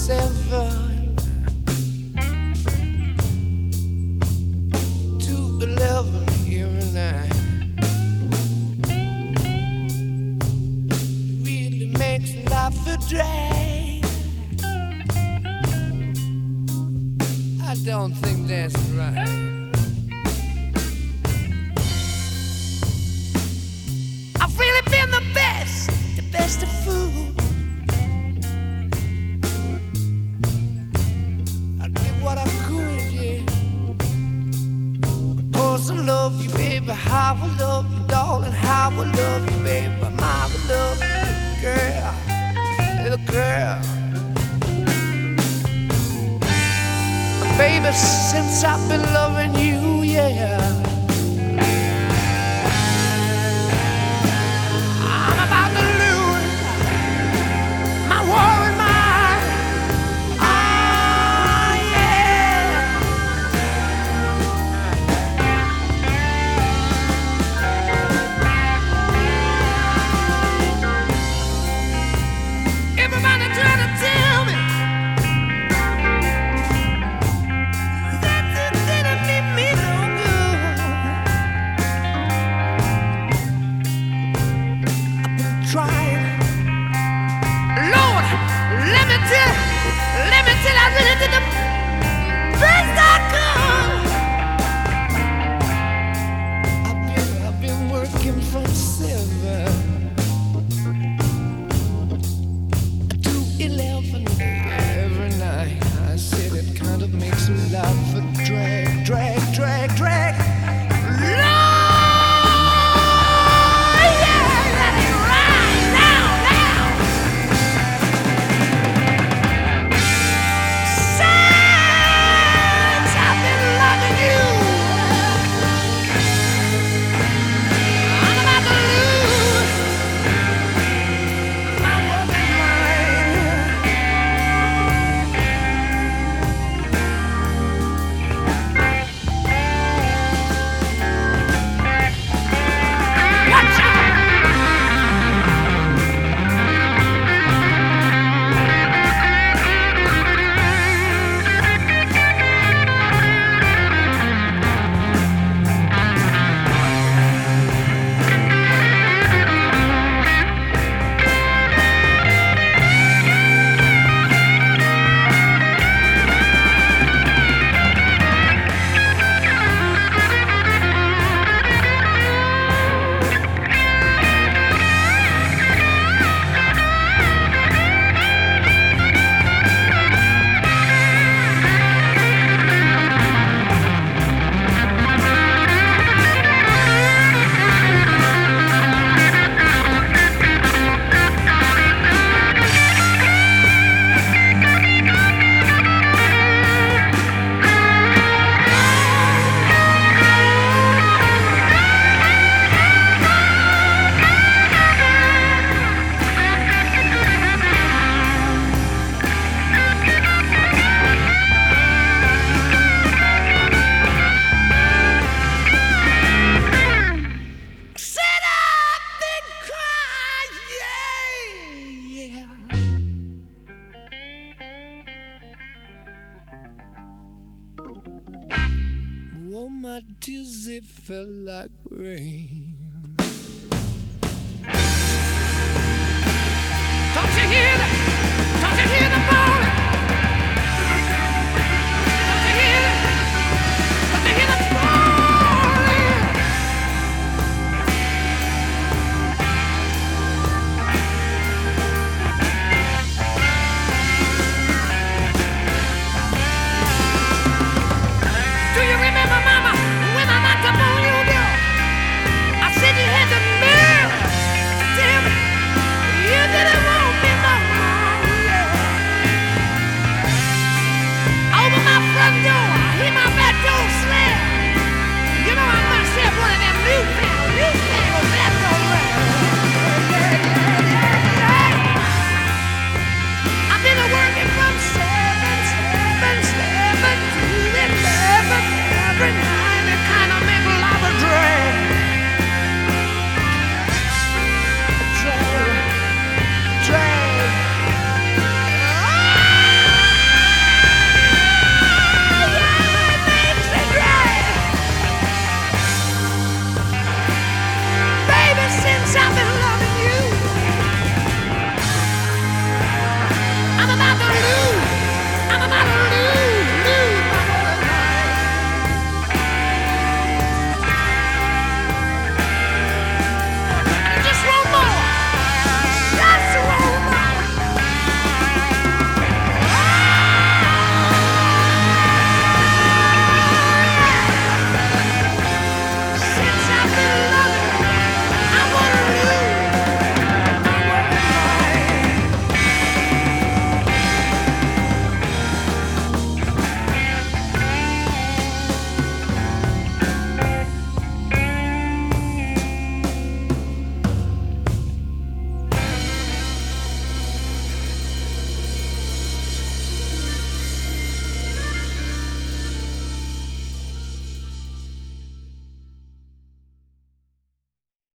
7 to 11 every night. Really makes life a drag. I don't think that's right. I've really been the best of food. I did what I could, yeah. Of course I love you, baby. How I love you, darling. How I love you, baby. My love you, girl, little girl. Baby, since I've been loving you, yeah, I'm about to lose my worried mind. Oh, yeah. Everybody trying to tell me that it didn't mean me no good. I've been trying. Lord, let me tell, I really did the best I could. I've been working from 7 to 11 every night. I said it kind of makes life a drag. Lord, yeah, let it ride now. Since I've been loving you, I'm about to lose my working mind. Watch out! Said I've been crying, yeah. Oh, my tears, they fell like rain.